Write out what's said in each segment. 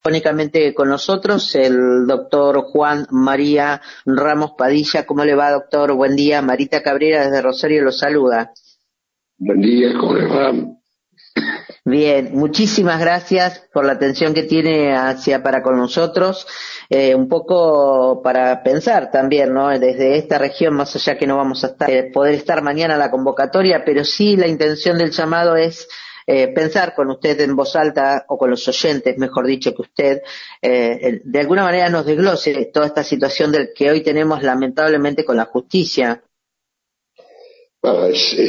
Telefónicamente con nosotros el doctor Juan María Ramos Padilla. ¿Cómo le va, doctor? Buen día. Marita Cabrera desde Rosario lo saluda. Buen día, ¿cómo le va? Bien, muchísimas gracias por la atención que tiene para con nosotros, un poco para pensar también, ¿no? Desde esta región, más allá que no vamos a poder estar mañana en la convocatoria, pero sí la intención del llamado es pensar con usted en voz alta, o con los oyentes, mejor dicho, que usted de alguna manera nos desglose toda esta situación del que hoy tenemos lamentablemente con la justicia. Bueno,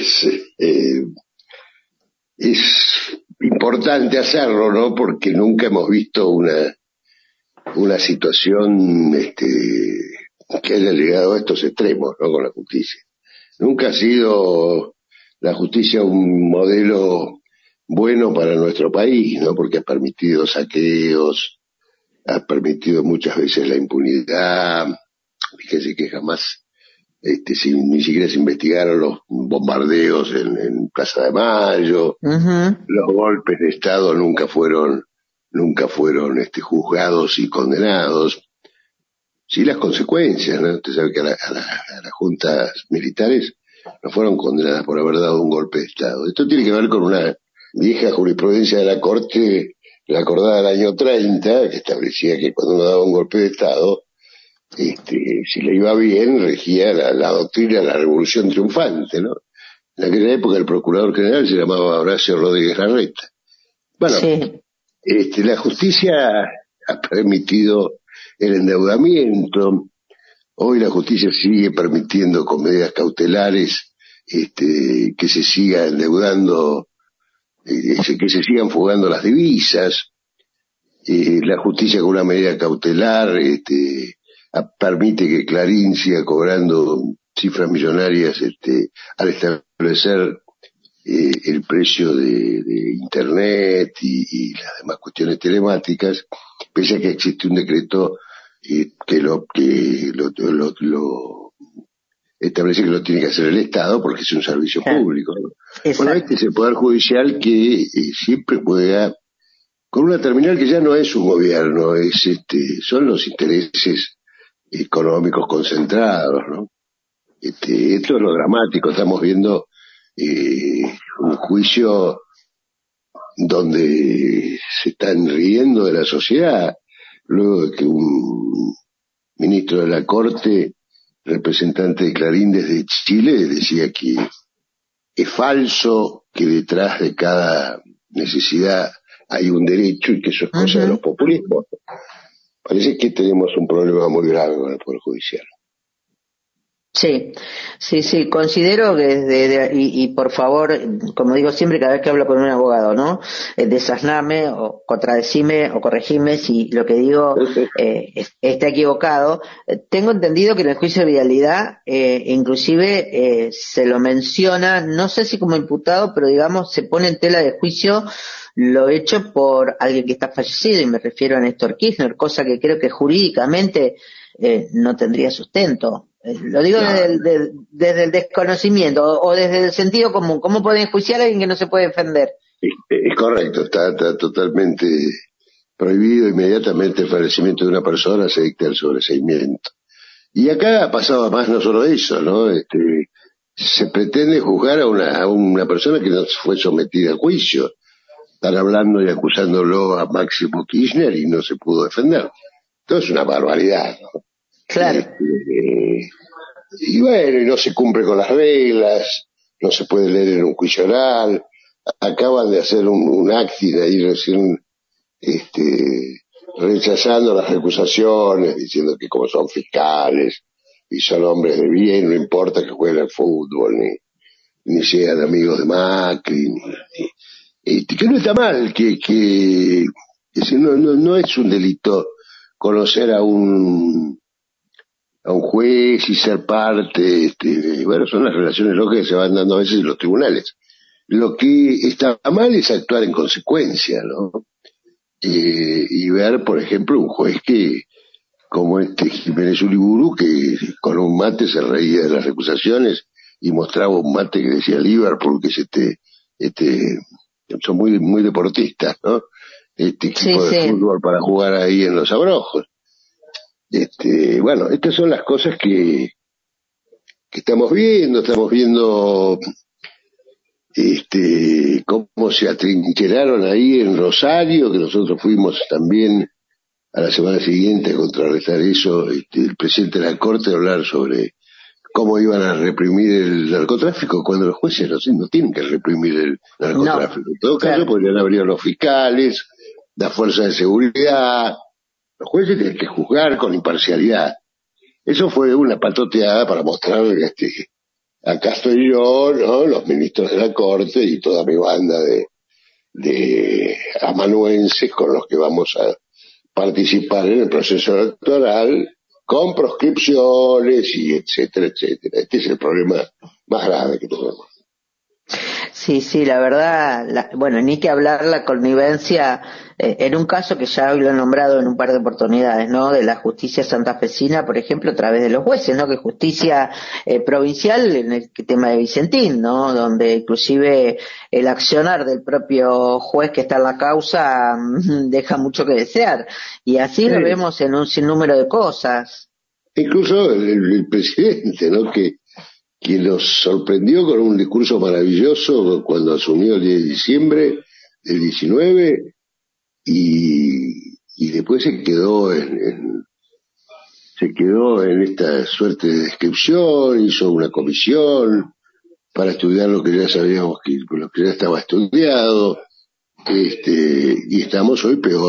es importante hacerlo, ¿no? Porque nunca hemos visto una situación que haya llegado a estos extremos, ¿no? Con la justicia. Nunca ha sido la justicia un modelo bueno para nuestro país, ¿no? Porque ha permitido saqueos, ha permitido muchas veces la impunidad. Fíjese que jamás ni siquiera se investigaron los bombardeos en Plaza de Mayo. Uh-huh. Los golpes de Estado nunca fueron juzgados y condenados. Sí, las consecuencias, ¿no? Usted sabe que a las juntas militares no fueron condenadas por haber dado un golpe de Estado. Esto tiene que ver con una vieja jurisprudencia de la Corte, la acordada del año 30, que establecía que cuando uno daba un golpe de Estado, si le iba bien, regía la doctrina de la revolución triunfante, ¿no? En aquella época el procurador general se llamaba Horacio Rodríguez Larreta. Bueno, Sí. la justicia ha permitido el endeudamiento. Hoy la justicia sigue permitiendo con medidas cautelares que se siga endeudando, que se sigan fugando las divisas. La justicia con una medida cautelar permite que Clarín siga cobrando cifras millonarias al establecer el precio de Internet y las demás cuestiones telemáticas, pese a que existe un decreto que lo establece que lo tiene que hacer el Estado porque es un servicio público, ¿no? Bueno, este es el Poder Judicial que siempre juega con una terminal que ya no es un gobierno, son los intereses económicos concentrados, ¿no? Esto es lo dramático. Estamos viendo un juicio donde se están riendo de la sociedad, luego de que un ministro de la Corte, representante de Clarín desde Chile, decía que es falso, que detrás de cada necesidad hay un derecho y que eso es cosa de los populismos. Parece que tenemos un problema muy grave con el Poder Judicial. Sí, considero que y por favor, como digo siempre cada vez que hablo con un abogado, ¿no? Desasname o contradecime o corregime si lo que digo está equivocado. Tengo entendido que en el juicio de vialidad, inclusive se lo menciona, no sé si como imputado, pero digamos se pone en tela de juicio lo hecho por alguien que está fallecido, y me refiero a Néstor Kirchner, cosa que creo que jurídicamente no tendría sustento. Lo digo desde el desconocimiento o desde el sentido común. ¿Cómo pueden enjuiciar a alguien que no se puede defender? Es correcto, está totalmente prohibido. Inmediatamente el fallecimiento de una persona se dicta el sobreseimiento. Y acá ha pasado más no solo eso, ¿no? Se pretende juzgar a una persona que no fue sometida a juicio. Están hablando y acusándolo a Máximo Kirchner y no se pudo defender. Esto es una barbaridad, ¿no? Claro. Y bueno, y no se cumple con las reglas, no se puede leer en un juicio oral. Acaban de hacer un acti de ahí recién, rechazando las recusaciones, diciendo que como son fiscales y son hombres de bien, no importa que jueguen al fútbol, ni sean amigos de Macri, que no está mal, que no es un delito conocer a un juez y ser parte, bueno, son las relaciones lógicas que se van dando a veces en los tribunales. Lo que está mal es actuar en consecuencia, ¿no? Y ver, por ejemplo, un juez como Jiménez Uriburu, que con un mate se reía de las recusaciones y mostraba un mate que decía Liverpool, que es son muy, muy deportistas, ¿no? Sí, equipo de sí. fútbol para jugar ahí en los Abrojos. Bueno, estas son las cosas que estamos viendo cómo se atrincheraron ahí en Rosario, que nosotros fuimos también a la semana siguiente a contrarrestar eso, el presidente de la Corte a hablar sobre cómo iban a reprimir el narcotráfico, cuando los jueces no tienen que reprimir el No, narcotráfico. En todo caso, claro. podrían abrir los fiscales, las fuerzas de seguridad, los jueces tienen que juzgar con imparcialidad. Eso fue una patoteada para mostrar acá estoy yo, ¿no? Los ministros de la Corte y toda mi banda de amanuenses con los que vamos a participar en el proceso electoral con proscripciones y etcétera, etcétera. Este es el problema más grave que tenemos. Sí, sí, la verdad, bueno, ni que hablar la connivencia, en un caso que ya hoy lo he nombrado en un par de oportunidades, ¿no? De la justicia santafesina, por ejemplo, a través de los jueces, ¿no? Que justicia provincial en el tema de Vicentín, ¿no? Donde inclusive el accionar del propio juez que está en la causa deja mucho que desear. Y así lo vemos en un sinnúmero de cosas. Incluso el presidente, ¿no? Que nos sorprendió con un discurso maravilloso cuando asumió el 10 de diciembre del 19 y después se quedó en esta suerte de descripción, hizo una comisión para estudiar lo que ya sabíamos lo que ya estaba estudiado, y estamos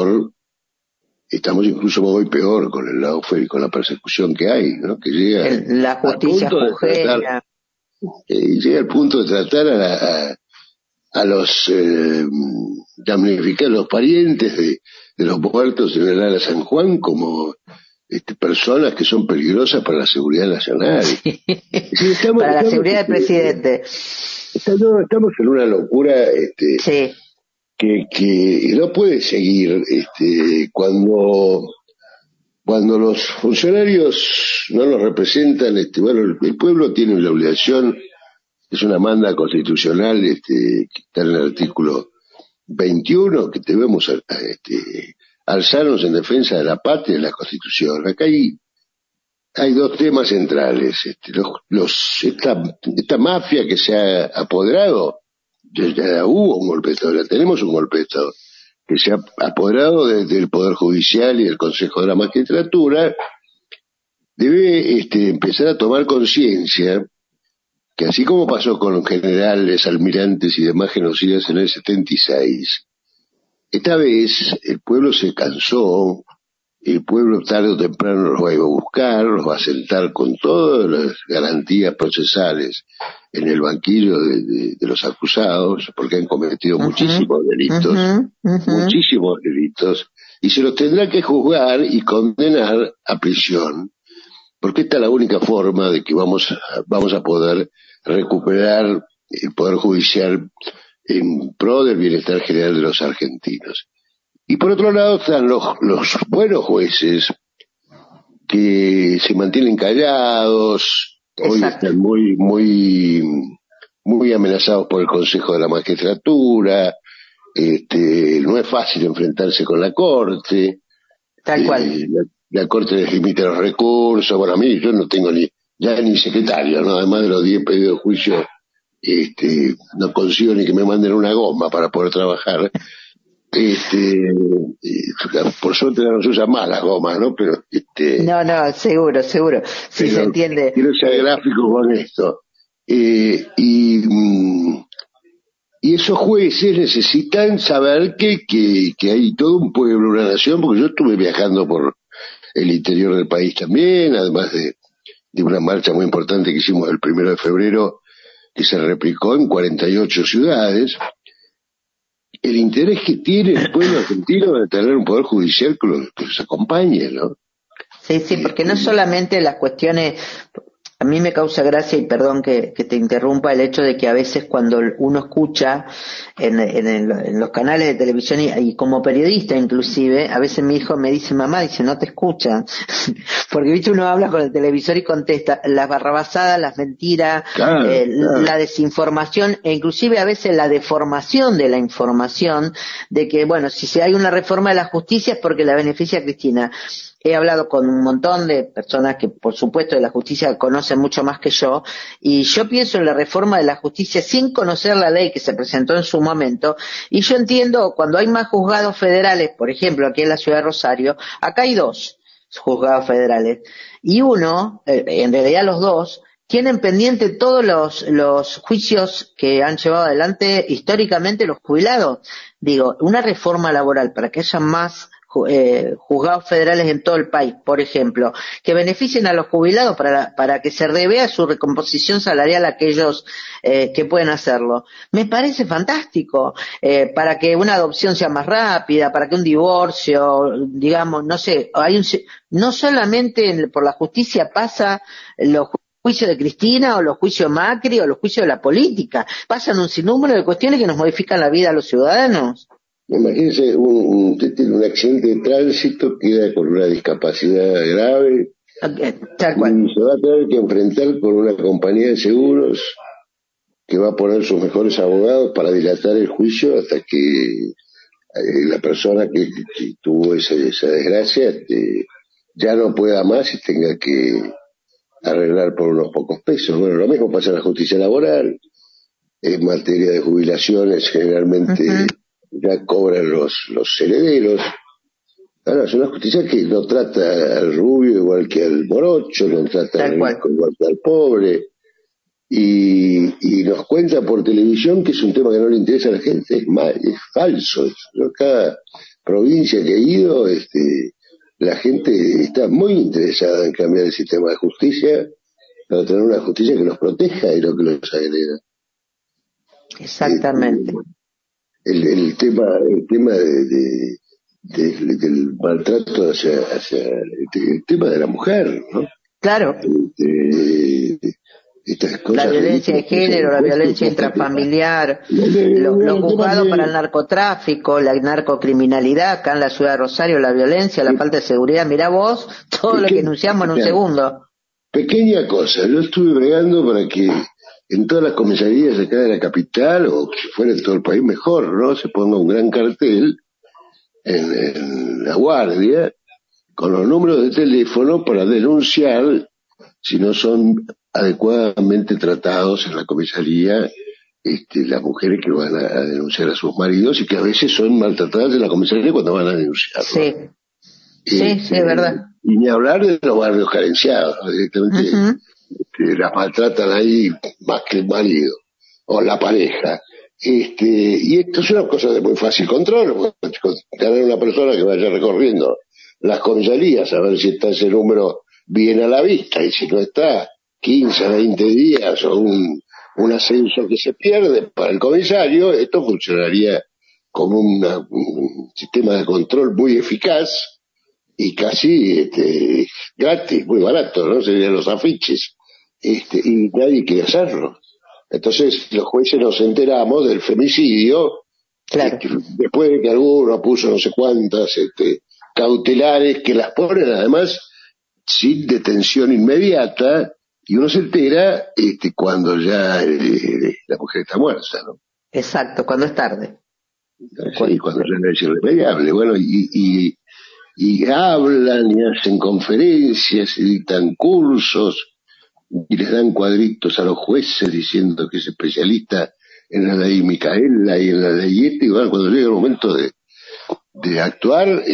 incluso hoy peor con el lawfare y con la persecución que hay, ¿no? Que llega La al justicia punto de tratar, juzguera. llega al punto de tratar a los damnificar los parientes de los muertos en el Ala San Juan como personas que son peligrosas para la seguridad nacional. Sí. Sí, Para la seguridad del presidente. Estamos en una locura Sí. que no puede seguir cuando los funcionarios no los representan. Bueno, el pueblo tiene la obligación, es una manda constitucional que está en el artículo 21, que debemos alzarnos en defensa de la patria y de la Constitución. Acá hay dos temas centrales. Esta mafia que se ha apoderado, ya hubo un golpe de Estado, ya tenemos un golpe de Estado, que se ha apoderado del Poder Judicial y del Consejo de la Magistratura, debe empezar a tomar conciencia que así como pasó con generales, almirantes y demás genocidas en el 76, esta vez el pueblo se cansó. El pueblo tarde o temprano los va a ir a buscar, los va a sentar con todas las garantías procesales en el banquillo de los acusados, porque han cometido muchísimos delitos, y se los tendrá que juzgar y condenar a prisión, porque esta es la única forma de que vamos a poder recuperar el Poder Judicial en pro del bienestar general de los argentinos. Y por otro lado están los buenos jueces que se mantienen callados. Exacto. Hoy están muy amenazados por el Consejo de la Magistratura. No es fácil enfrentarse con la Corte. Tal cual. La Corte les limita los recursos. Bueno, a mí yo no tengo ni secretario, ¿no? Además de los 10 pedidos de juicio, no consigo ni que me manden una goma para poder trabajar. Por suerte no se usan más las gomas, ¿no? Pero no, seguro, sí se entiende. Quiero ser gráfico con esto. Y esos jueces necesitan saber que hay todo un pueblo, una nación, porque yo estuve viajando por el interior del país también, además de una marcha muy importante que hicimos el 1 de febrero, que se replicó en 48 ciudades. El interés que tiene el pueblo argentino de tener un poder judicial que los acompañe, ¿no? Sí, porque no solamente las cuestiones, A mí me causa gracia, y perdón que te interrumpa, el hecho de que a veces cuando uno escucha en los canales de televisión y como periodista inclusive, a veces mi hijo me dice, mamá, dice, no te escuchan. Porque viste, uno habla con el televisor y contesta las barrabasadas, las mentiras, Claro, claro. la desinformación e inclusive a veces la deformación de la información de que, bueno, si hay una reforma de la justicia es porque la beneficia a Cristina. He hablado con un montón de personas que, por supuesto, de la justicia conocen mucho más que yo, y yo pienso en la reforma de la justicia sin conocer la ley que se presentó en su momento, y yo entiendo cuando hay más juzgados federales, por ejemplo, aquí en la ciudad de Rosario, acá hay 2 juzgados federales, y uno, en realidad los 2, tienen pendiente todos los juicios que han llevado adelante históricamente los jubilados. Digo, una reforma laboral para que haya más juzgados federales en todo el país, por ejemplo, que beneficien a los jubilados para que se revea su recomposición salarial a aquellos que pueden hacerlo. Me parece fantástico, para que una adopción sea más rápida, para que un divorcio, digamos, no sé, no solamente por la justicia pasa los juicios de Cristina o los juicios de Macri o los juicios de la política, pasan un sinnúmero de cuestiones que nos modifican la vida a los ciudadanos. Imagínense, usted tiene un accidente de tránsito, queda con una discapacidad grave Tal cual. y se va a tener que enfrentar con una compañía de seguros que va a poner sus mejores abogados para dilatar el juicio hasta que la persona que tuvo esa desgracia ya no pueda más y tenga que arreglar por unos pocos pesos. Bueno, lo mismo pasa en la justicia laboral, en materia de jubilaciones generalmente ya cobran los herederos. Ahora, es una justicia que no trata al rubio igual que al morocho, no trata al rico igual que al pobre, y nos cuenta por televisión que es un tema que no le interesa a la gente. Es falso. ¿No? Cada provincia que he ido, la gente está muy interesada en cambiar el sistema de justicia para tener una justicia que los proteja de lo que los agreda. Exactamente. El tema del maltrato hacia el tema de la mujer, ¿no? Claro. Estas cosas, la violencia de género, la violencia intrafamiliar, los juzgados para el narcotráfico, la narcocriminalidad acá en la ciudad de Rosario, la violencia, la falta de seguridad. Mirá vos todo lo que enunciamos en un segundo. Pequeña cosa, yo estuve bregando para que en todas las comisarías acá de la capital, o si fuera en todo el país mejor, ¿no? Se ponga un gran cartel en la guardia con los números de teléfono para denunciar si no son adecuadamente tratados en la comisaría las mujeres que van a denunciar a sus maridos y que a veces son maltratadas en la comisaría cuando van a denunciar, ¿no? Sí. Sí, es verdad. Y ni hablar de los barrios carenciados, ¿no? Directamente las maltratan ahí más que el marido o la pareja. Y esto es una cosa de muy fácil control, tener una persona que vaya recorriendo las comisarías a ver si está ese número bien a la vista, y si no está, 15, 20 días o un ascenso que se pierde para el comisario. Esto funcionaría como un sistema de control muy eficaz y casi gratis, muy barato, ¿no? Serían los afiches, y nadie quiere hacerlo. Entonces los jueces nos enteramos del femicidio, claro, después de que alguno puso no sé cuántas cautelares que las ponen además sin detención inmediata, y uno se entera cuando ya la mujer está muerta, ¿no? Exacto, cuando es tarde. Sí, cuando ya es irremediable. Bueno, y hablan y hacen conferencias y dictan cursos y les dan cuadritos a los jueces diciendo que es especialista en la ley Micaela y en la ley y bueno, cuando llega el momento de actuar,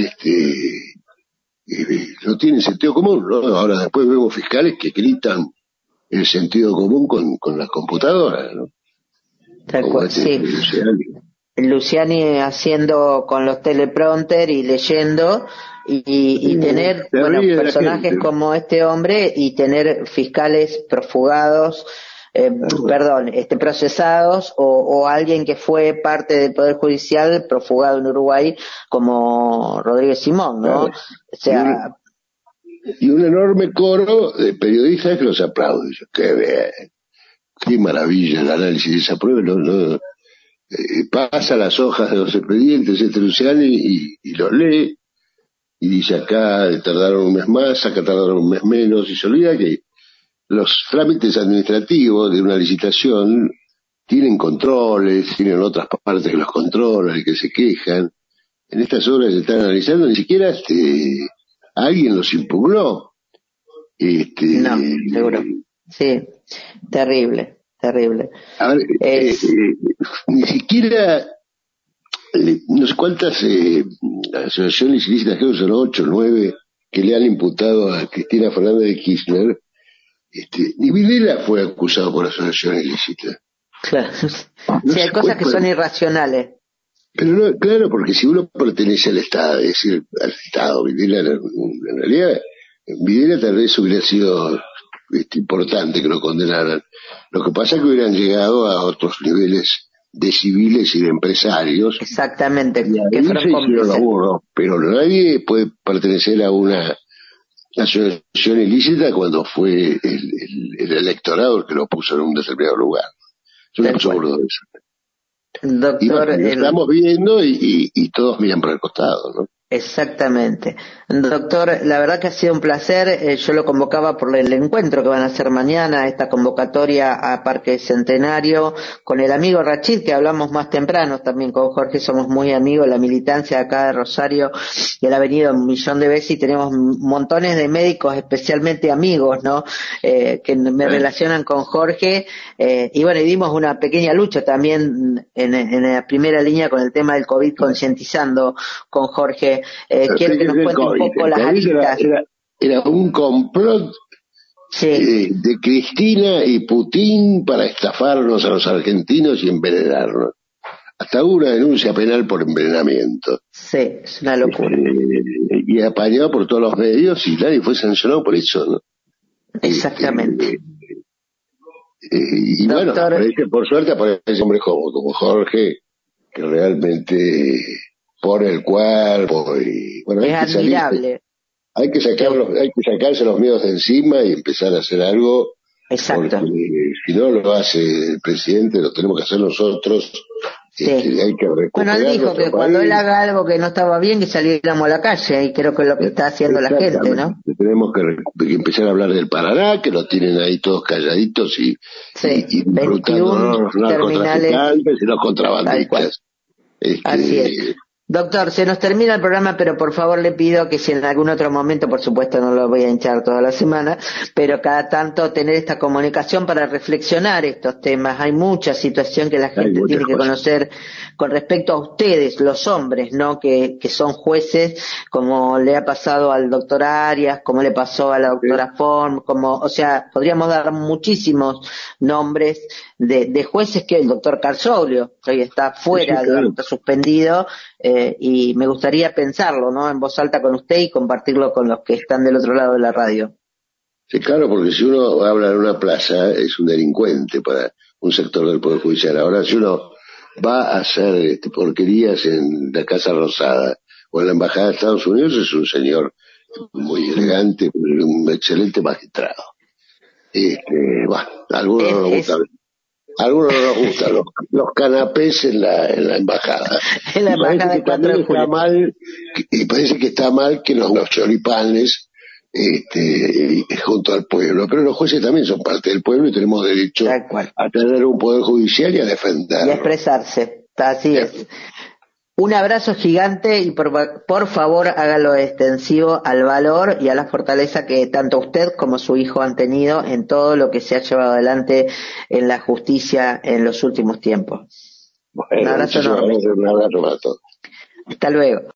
no tienen sentido común, ¿no? Ahora después vemos fiscales que gritan el sentido común con las computadoras, ¿no? Tal cual, sí. Luciani haciendo con los teleprompter y leyendo y tener personajes como este hombre y tener fiscales profugados, procesados o alguien que fue parte del Poder Judicial profugado en Uruguay como Rodríguez Simón, ¿no? O sea, y un enorme coro de periodistas que los aplauden. ¡Qué bien! ¡Qué maravilla el análisis de esa prueba! Pasa las hojas de los expedientes Luciani y los lee y dice acá tardaron un mes más, acá tardaron un mes menos, y se olvida que los trámites administrativos de una licitación tienen controles, tienen otras partes que los controlan y que se quejan. En estas obras se están analizando, ni siquiera alguien los impugnó. No, seguro. Sí, terrible, terrible. A ver, ni siquiera no sé cuántas asociaciones ilícitas, creo que son 8 o 9, que le han imputado a Cristina Fernández de Kirchner. Ni Videla fue acusado por asociación ilícita. Claro. No sí, hay cosas que son irracionales. Pero no, claro, porque si uno pertenece al Estado, es decir, al Estado, Videla, en realidad, Videla tal vez hubiera sido importante que lo condenaran. Lo que pasa es que hubieran llegado a otros niveles de civiles y de empresarios. Exactamente. Que fueron pero nadie puede pertenecer a una asociación ilícita cuando fue el electorado el que lo puso en un determinado lugar. Yo no estoy seguro de eso. Doctor, lo estamos viendo y todos miran por el costado, ¿no? Exactamente. Doctor, la verdad que ha sido un placer. Yo lo convocaba por el encuentro que van a hacer mañana, esta convocatoria a Parque Centenario, con el amigo Rachid, que hablamos más temprano también con Jorge, somos muy amigos, la militancia acá de Rosario, y él ha venido un millón de veces y tenemos montones de médicos, especialmente amigos, ¿no? Que me relacionan con Jorge, y bueno, y dimos una pequeña lucha también en la primera línea con el tema del COVID, concientizando con Jorge. Quiero que nos cuente un poco las aristas. Era un complot de Cristina y Putin para estafarnos a los argentinos y envenenarnos. Hasta hubo una denuncia penal por envenenamiento. Sí, es una locura. Y apañado por todos los medios y nadie fue sancionado por eso, ¿no? Exactamente. Y bueno, por suerte aparece hombres como Jorge, que realmente pone el cuerpo y bueno, es admirable. Hay que sacarse los miedos de encima y empezar a hacer algo. Exacto. Porque si no lo hace el presidente, lo tenemos que hacer nosotros. Sí. Hay que recuperar. Bueno, él dijo que cuando él haga algo que no estaba bien, que saliéramos a la calle, y creo que es lo que está haciendo la gente, ¿no? Tenemos que empezar a hablar del Paraná, que lo tienen ahí todos calladitos y disfrutando los narcotraficantes y los contrabandistas. Así es. Doctor, se nos termina el programa, pero por favor le pido que si en algún otro momento, por supuesto no lo voy a hinchar toda la semana, pero cada tanto tener esta comunicación para reflexionar estos temas. Hay mucha situación que la gente tiene que conocer con respecto a ustedes, los hombres, ¿no? Que son jueces, como le ha pasado al doctor Arias, como le pasó a la doctora Form, o sea, podríamos dar muchísimos nombres de jueces, que el doctor Carsolio, que hoy está fuera, está suspendido, y me gustaría pensarlo, ¿no? En voz alta con usted y compartirlo con los que están del otro lado de la radio. Sí, claro, porque si uno habla en una plaza es un delincuente para un sector del Poder Judicial. Ahora, si uno va a hacer porquerías en la Casa Rosada o en la Embajada de Estados Unidos, es un señor muy elegante, un excelente magistrado. Algunos no nos gustan. Algunos no nos gustan los canapés en la embajada. En la embajada de 4 de julio. Y parece que está mal que los choripanes junto al pueblo. Pero los jueces también son parte del pueblo y tenemos derecho a tener un poder judicial y a defenderlo. Y a expresarse. Así es. Un abrazo gigante y por favor hágalo extensivo al valor y a la fortaleza que tanto usted como su hijo han tenido en todo lo que se ha llevado adelante en la justicia en los últimos tiempos. Bueno, un abrazo para todos. Hasta luego.